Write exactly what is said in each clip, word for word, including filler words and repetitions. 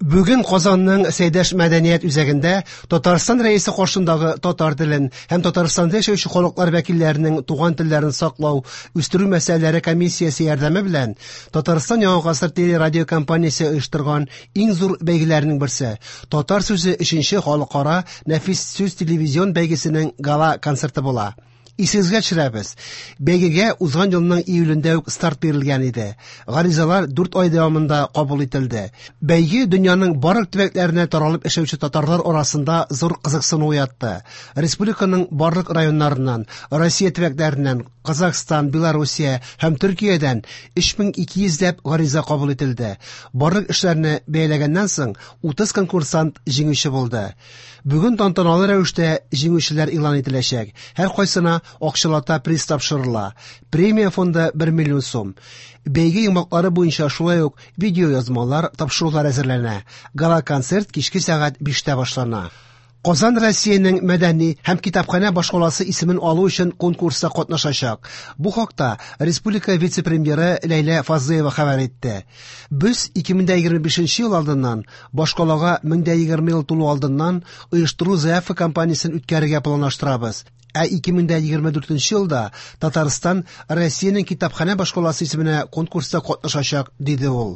Бүген Казанның Сәйдәш мәдәният үзәгендә Татарстан рәисе каршындагы татар телен һәм Татарстанда яшәүче халыклар вәкилләренең туган телләрен саклау, үстерү мәсьәләләре комиссиясе ярдәме белән Татарстан Яңа гасыр телерадиокомпаниясе оештырган иң зур бәйгеләрнең берсе Татар сүзе өченче халыкара нәфис сүз телевизион бәйгесенең гала концерты була. Исегезгә төшерәбез. Бәйгегә узган елның июлендә үк старт бирелгән иде. Гаризалар дүрт ай дәвамында кабул ителде. Бәйге дөньяның барлык төбәкләренә таралып эшләүче татарлар арасында зур кызыксыну уятты. Республиканың барлык районнарыннан, Россия төбәкләреннән, Казахстан, Белоруссия һәм Төркиядән өч мең ике йөзләп гариза кабул ителде. Барлык эшләрне бәяләгәннән соң утыз конкурсант җиңүче булды. Бүген тантаналы рәвештә җиңүчеләр игълан ителәчәк. Һәр кайсына акчалата приз тапшырыла. Премия фонды бер миллион сум. Бәйге йомгаклары буенча шулай ук видеоязмалар, тапшырулар әзерләнә. Гала-концерт кичке сәгать биштә башлана. Казан Россиянең мәдәни һәм китапханә башкаласы исемен алу өчен конкурста катнашачак. Бу хакта республика вице-премьеры Ләйлә Фазлыева хәбәр итте. Без ике мең егерме бишенче ел алдыннан, башкалага мең егерме ел тулу алдыннан оештыру зәяфы кампаниясын үткәрергә планлаштырабыз. Ә ике мең егерме дүртенче елда Татарстан Россиянең китапханә башкаласы исеменә конкурста катнашачак, диде ул.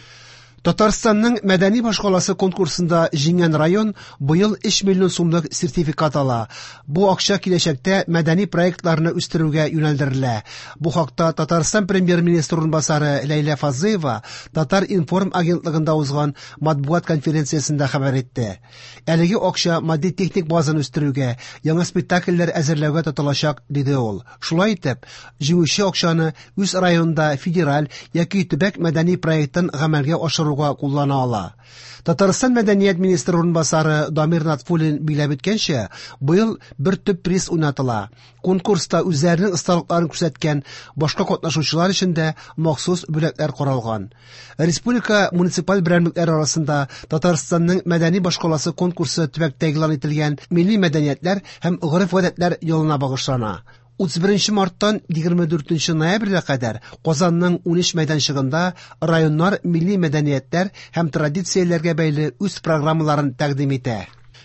Татарстанның мәдәни башкаласы конкурсында җиңгән район быел өч миллион сумлык сертификат ала. Бу акча киләчәктә мәдәни проектларны үстерүгә юнәлдерелә. Бу хакта Татарстан премьер-министры урынбасары Ләйлә Фазлыева Татар информ агентлыгында узган матбугат конференциясендә хәбәр итте. Әлеге акча матди-техник базаны үстерүгә, яңа спектакльләр әзерләүгә тотылачак, диде ул. Шулай итеп, җиңүче акчаны үз районында федераль яки төбәк мәдәни проектын гамәлгә ашыру куллана ала. Татарстан мәдәният министры урынбасары Дамир Натфуллин биләп үткәнчә, быел бер төп приз уйнатыла. Конкурста үзләренең осталыкларын күрсәткән башка катнашучылар өчен дә махсус бүләкләр каралган. Республика муниципаль берәмлекләре арасында Татарстанның мәдәни башкаласы конкурсы төбәктә игълан ителгән милли мәдәниятләр һәм гореф-гадәтләр елына багышлана. утыз беренче марттан егерме дүртенче ноябрьгә кадәр Казанның унөч мәйданчыгында районнар милли мәдәниятләр һәм традицияләргә бәйле үз программаларын тәкъдим итә.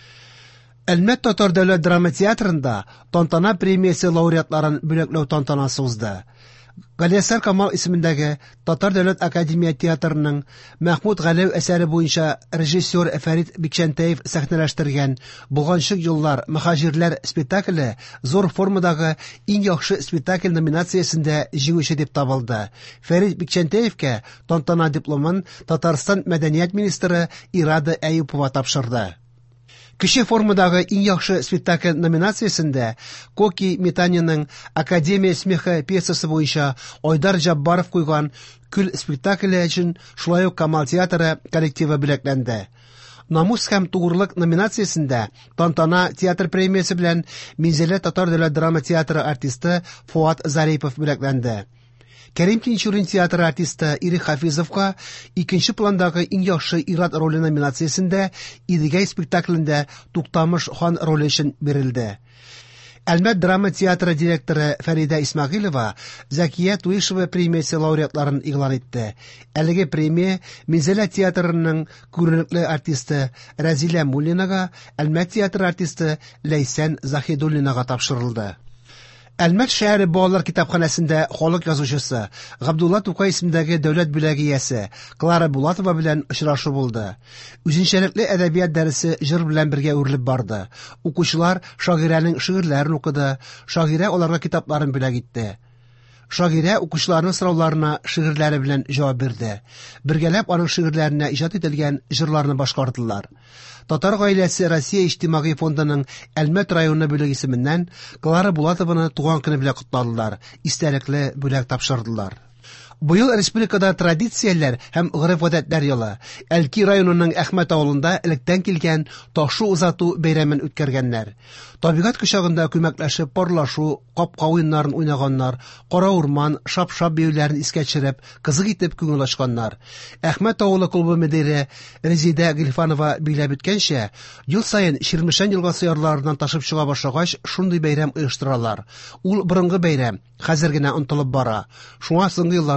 Әлмәт Татар дәүләт драма театрында Тантана премиясе лауреатларын бүләкләү тантанасы узды. Галиәсгар Камал исемендәге Татар дәүләт академия театрының Мәхмүд Галәү әсәре буенча режиссер Фәрит Бикчәнтәев сәхнәләштергән «Булганчык юллар, мөхаҗирләр» спектакле зур формадагы иң яхшы спектакль номинациясендә җиңүче дип табылды. Фәрит Бикчәнтәевкә тантана дипломын Татарстан мәдәният министры Ирада Әюпова тапшырды. Кече формадагы иң яхшы спектакль номинациясендә Коки Метаниның Академия смеха пьесасы буенча Айдар Җаббаров куйган «Күл» спектакле өчен шулай ук Камал театры коллективы бүләкләнде. Намус һәм тугрылык номинациясендә Тантана театр премиясе белән Минзәлә Татар дәүләт драма театры артисты Фуат Зарипов бүләкләнде. Кәрим Тинчурин театры артисты Ирек Хафизовка икенче пландагы иң яхшы ир-ат роле номинациясендә Идегәй спектаклендә Туктамыш хан роле өчен бирелде. Әлмәт драма театры директоры Фәрида Исмәгыйлова Зәкия Туишева премиясе лауреатларын игълан итте. Әлеге премия Минзәлә театрының күренекле артисты Рәзилә Муллинага, Әлмәт театры артисты Ләйсән Захидуллинага тапшырылды. Әлмәт шәһәре балалар китапханәсендә халык язучысы Габдулла Тукай исемендәге дәүләт бүләге иясе Клара Булатова белән очрашу булды. Үзенчәлекле әдәбият дәресе җыр белән бергә үрелеп барды. Укучылар шагыйрәнең шигырьләрен укыды, шагыйрә аларга китапларын бүләк итте. Шагыйрә укучыларның сорауларына шигырьләре белән җавап бирде. Бергәләп аның шигырьләренә иҗат ителгән җырларны башкардылар. Татар гаиләсе Россия иҗтимагый фондының Әлмәт районы бүлеге исеменнән Клара Булатованы туган көне белән кутладылар, истәлекле бүләк тапшырдылар. Быел республикада традицияләр һәм гореф-гадәтләр елы Әлки районының Әхмәт авылында электән килгән ташу узату бәйрәмен үткәргәннәр. Табигать кочагында күмәкләшеп парлашу, капка уеннарын уйнаганнар, кара урман, шап-шап биюләрен искә төшереп, кызык итеп күңел ачканнар. Әхмәт авылы клубы мөдире Резидә Гыйльфанова биләп үткәнчә, ел саен Чирмешән елгасы ярларыннан ташып чыга башлагач, шундый бәйрәм оештыралар. Ул борынгы бәйрәм, хәзер генә онытылып бара. Шуңа соңгы елларда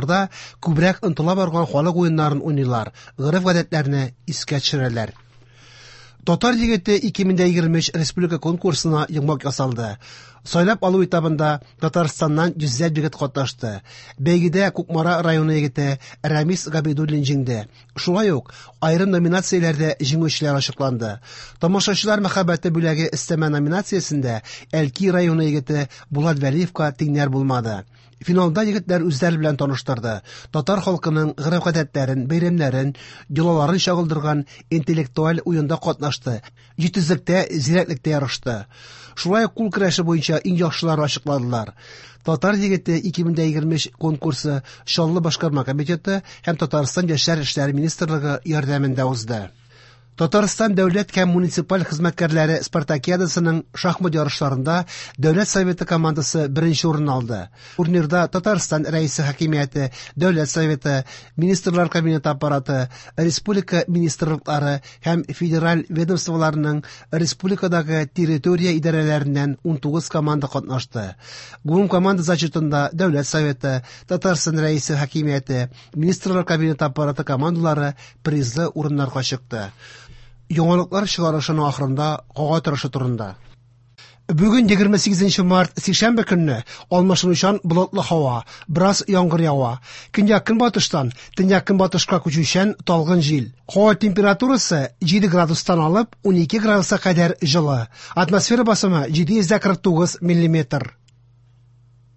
уеннарда күбрәк ынтыла барган халык уеннарын уйныйлар, гырыф-гадәтләрне искә төшерәләр. Татар егете ике мең егерме өч республика конкурсына йомгак ясалды. Сайлап алу этабында Татарстаннан йөзләп егет катнашты. Бәйгедә Кукмара районы егете Рамис Габидуллин җиңде. Шулай ук айрым номинацияләрдә җиңүчеләр ачыкланды. Тамашачылар мәхәббәте бүләге өстәмә номинациясендә Әлки районы егете Булат Вәлиевка тиңнәр булмады. Финалда егетләр үзләре белән таныштырды. Татар халкының гырыф-гадәтләрен, бәйрәмнәрен, йолаларын чагылдырган интеллектуаль уенда катнашты. Җитезлектә, зирәклектә ярышты. Шулай ук кул көрәше буенча иң яхшылар ачыкладылар. Татар егете ике мең егерме өч конкурсы Чаллы башкарма комитеты һәм Татарстан яшьләр эшләре министрлыгы ярдәмендә узды. Татарстан дәүләт һәм муниципаль хезмәткәрләре спартакиадасының шахмат ярышларында Дәүләт Советы командасы беренче урын алды. Турнирда Татарстан Рәисе Хакимияте, Дәүләт Советы, Министрлар Кабинеты аппараты, республика министрлыклары һәм федераль ведомстволарның республикадагы территория идарәләреннән ун тугыз команда катнашты. Гум команда зачетында Дәүләт Советы, Татарстан Рәисе Хакимияте, Министрлар Кабинеты аппараты командалары призлы урыннарга чыкты. Яңалыклар чыгарышының ахырында кага торышы турында. Бүген егерме сигезенче март сишәмбе көнне алмашынучан болытлы һава, бераз яңгыр ява. Көньяк көнбатыштан төньяк көнбатышка күчүчән талгын җил. Һава температурасы җиде градустан алып он ике градуска кадәр җылы. Атмосфера басымы җиде йөз кырык тугыз миллиметр.